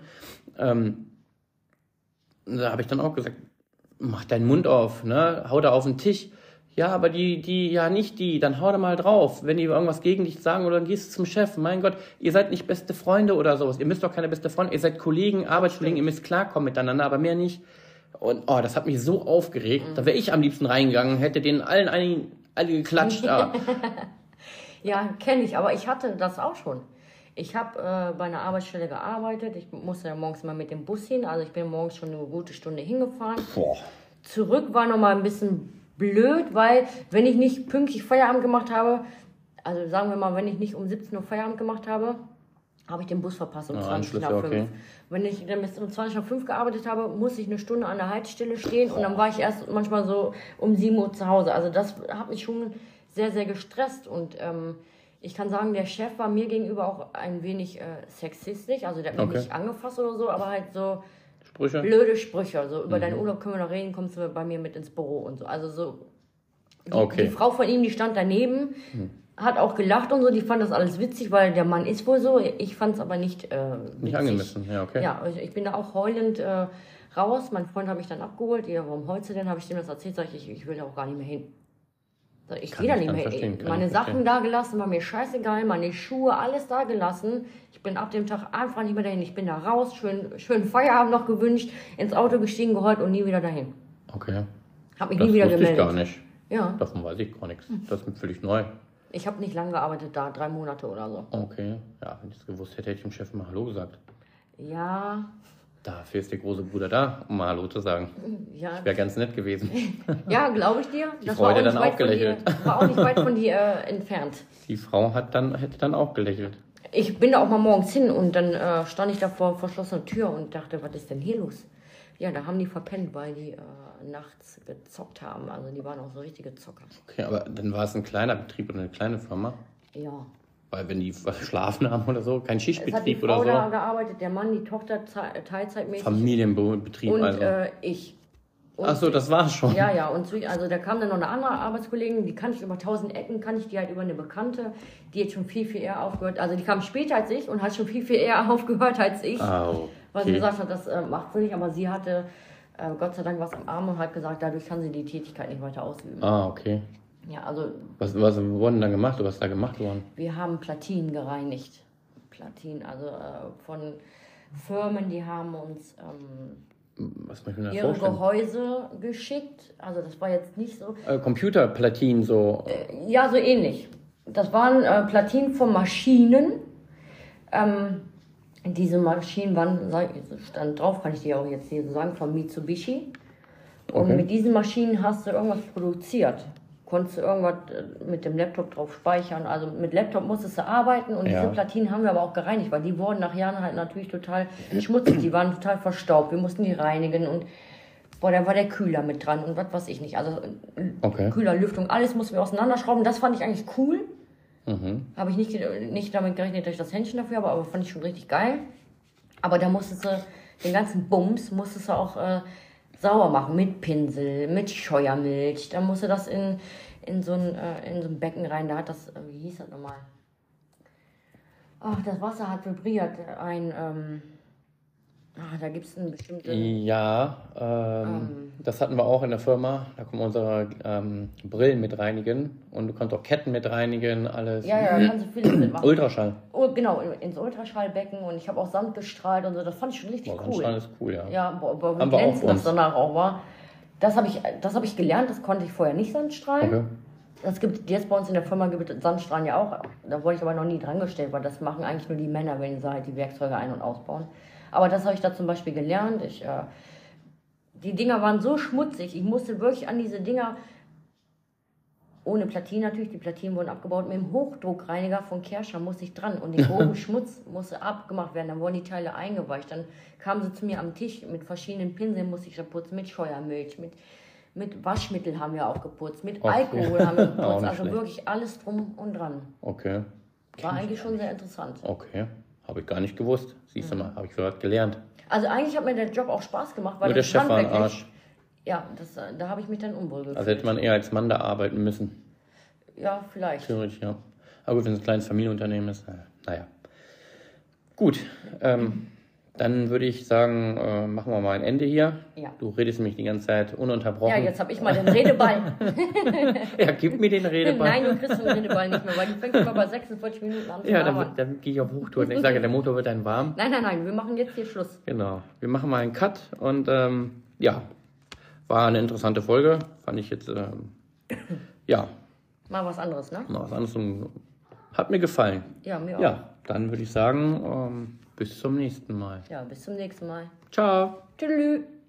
Da habe ich dann auch gesagt, mach deinen Mund auf, ne? Hau da auf den Tisch. Ja, aber dann hau da mal drauf. Wenn die irgendwas gegen dich sagen oder dann gehst du zum Chef. Mein Gott, ihr seid nicht beste Freunde oder sowas. Ihr müsst doch keine beste Freunde. Ihr seid Kollegen, Arbeitskollegen, ihr müsst klarkommen miteinander, aber mehr nicht. Und das hat mich so aufgeregt. Da wäre ich am liebsten reingegangen, hätte denen alle geklatscht. Ja, kenne ich, aber ich hatte das auch schon. Ich habe bei einer Arbeitsstelle gearbeitet. Ich musste ja morgens mal mit dem Bus hin. Also ich bin morgens schon eine gute Stunde hingefahren. Boah. Zurück war nochmal ein bisschen blöd, weil wenn ich nicht pünktlich Feierabend gemacht habe, also sagen wir mal, wenn ich nicht um 17 Uhr Feierabend gemacht habe, habe ich den Bus verpasst um 20 nach 5. Okay. Wenn ich dann bis um 20 nach 5 gearbeitet habe, musste ich eine Stunde an der Haltestelle stehen und dann war ich erst manchmal so um 7 Uhr zu Hause. Also das hat mich schon sehr, sehr gestresst und ich kann sagen, der Chef war mir gegenüber auch ein wenig sexistisch. Also der hat mich nicht angefasst oder so, aber halt so blöde Sprüche. So über deinen Urlaub können wir noch reden, kommst du bei mir mit ins Büro und so. Also so die Frau von ihm, die stand daneben, hat auch gelacht und so. Die fand das alles witzig, weil der Mann ist wohl so. Ich fand es aber nicht witzig. Nicht angemessen, ja, okay. Ja, ich bin da auch heulend raus. Mein Freund hat mich dann abgeholt. Ja, warum heulst du denn? Habe ich dem das erzählt, sag ich will da auch gar nicht mehr hin. Ich gehe da nicht mehr hin. Meine Sachen da gelassen, war mir scheißegal, meine Schuhe, alles da gelassen. Ich bin ab dem Tag einfach nicht mehr dahin. Ich bin da raus, schön Feierabend noch gewünscht, ins Auto gestiegen, geheult und nie wieder dahin. Okay. Hab mich nie wieder gemeldet. Das wusste ich gar nicht. Ja. Davon weiß ich gar nichts. Das ist mir völlig neu. Ich habe nicht lange gearbeitet da, 3 Monate oder so. Okay, ja, wenn ich es gewusst hätte, hätte ich dem Chef mal Hallo gesagt. Ja. Dafür ist der große Bruder da, um mal Hallo zu sagen. Ja. Ich wäre ganz nett gewesen. Ja, glaube ich dir. Die Frau hätte dann auch gelächelt. War auch nicht weit von dir entfernt. Die Frau hätte dann auch gelächelt. Ich bin da auch mal morgens hin und dann stand ich da vor verschlossener Tür und dachte, was ist denn hier los? Ja, da haben die verpennt, weil die nachts gezockt haben. Also die waren auch so richtige Zocker. Okay, aber dann war es ein kleiner Betrieb oder eine kleine Firma? Ja. Weil wenn die verschlafen haben oder so, kein Schichtbetrieb oder so. Es hat die Frau da gearbeitet, der Mann, die Tochter teilzeitmäßig. Familienbetrieb und, also. Ich. Ach so, das war's schon. Ja, und also da kam dann noch eine andere Arbeitskollegin, die kannte ich über 1000 Ecken, kannte ich die halt über eine Bekannte, die hat schon viel, viel eher aufgehört. Also die kam später als ich und hat schon viel, viel eher aufgehört als ich. Okay. Weil sie gesagt hat, das macht sie nicht, aber sie hatte Gott sei Dank was am Arm und hat gesagt, dadurch kann sie die Tätigkeit nicht weiter ausüben. Ah, okay. Ja, also... Was wurden dann gemacht oder was ist da gemacht worden? Wir haben Platinen gereinigt. Also von Firmen, die haben uns was möchte ich mir da ihre vorstellen? Gehäuse geschickt. Also das war jetzt nicht so... Computerplatinen so... Ja, so ähnlich. Das waren Platinen von Maschinen. Diese Maschinen waren, stand drauf, kann ich dir auch jetzt hier so sagen, von Mitsubishi. Und Okay. mit diesen Maschinen hast du irgendwas produziert. Konntest du irgendwas mit dem Laptop drauf speichern. Also mit Laptop musstest du arbeiten und Ja. diese Platinen haben wir aber auch gereinigt, weil die wurden nach Jahren halt natürlich total schmutzig. Die waren total verstaubt. Wir mussten die reinigen und da war der Kühler mit dran und was weiß ich nicht. Also Okay. Kühler, Lüftung, alles mussten wir auseinanderschrauben. Das fand ich eigentlich cool. Habe ich nicht damit gerechnet, dass ich das Händchen dafür habe, aber fand ich schon richtig geil. Aber da musstest du den ganzen Bums auch sauber machen mit Pinsel, mit Scheuermilch. Da musste das in so ein Becken rein. Da hat das, wie hieß das nochmal? Ach, das Wasser hat vibriert. Da gibt es einen bestimmten... Ja, das hatten wir auch in der Firma. Da kommen unsere Brillen mit reinigen und du kannst auch Ketten mit reinigen, alles. Ja, da kannst du vieles mitmachen. Ultraschall. Oh, genau, ins Ultraschallbecken und ich habe auch Sand gestrahlt und so. Das fand ich schon richtig cool. Ultraschall ist cool, ja. Ja, aber Haben wie wir auch glänzend für uns. das danach auch war. Das habe ich gelernt, das konnte ich vorher nicht Sandstrahlen. Okay. Das gibt jetzt bei uns in der Firma gibt es Sandstrahlen ja auch. Da wurde ich aber noch nie dran gestellt, weil das machen eigentlich nur die Männer, wenn sie halt die Werkzeuge ein- und ausbauen. Aber das habe ich da zum Beispiel gelernt. Die Dinger waren so schmutzig, ich musste wirklich an diese Dinger, ohne Platinen natürlich, die Platinen wurden abgebaut, mit dem Hochdruckreiniger von Kerscher musste ich dran und den groben Schmutz musste abgemacht werden, dann wurden die Teile eingeweicht, dann kamen sie zu mir am Tisch mit verschiedenen Pinseln, musste ich da putzen, mit Scheuermilch, mit Waschmittel haben wir auch geputzt, mit Alkohol haben wir Auch geputzt, nicht also schlecht. wirklich alles drum und dran. Okay. War eigentlich schon sehr interessant. Okay. Habe ich gar nicht gewusst. Siehst du mal, habe ich gehört gelernt. Also eigentlich hat mir der Job auch Spaß gemacht, weil Nur der das Chef war ein handwerklich- Arsch. Ja, da habe ich mich dann unwohl gefühlt. Also hätte man eher als Mann da arbeiten müssen. Ja, vielleicht. Theoretisch, ja. Aber gut, wenn es ein kleines Familienunternehmen ist, naja. Gut, dann würde ich sagen, machen wir mal ein Ende hier. Ja. Du redest nämlich die ganze Zeit ununterbrochen. Ja, jetzt habe ich mal den Redeball. Ja, gib mir den Redeball. Nein, du kriegst den Redeball nicht mehr, weil die fängt immer bei 46 Minuten an zu Ja, labern. dann gehe ich auf Hochtouren. Ich sage, der Motor wird dann warm. Nein, wir machen jetzt hier Schluss. Genau. Wir machen mal einen Cut und ja, war eine interessante Folge. Fand ich jetzt, ja, Mal was anderes, ne? mal was anderes und hat mir gefallen. Ja, mir auch. Ja, dann würde ich sagen, bis zum nächsten Mal. Ja, bis zum nächsten Mal. Ciao. Tschüss.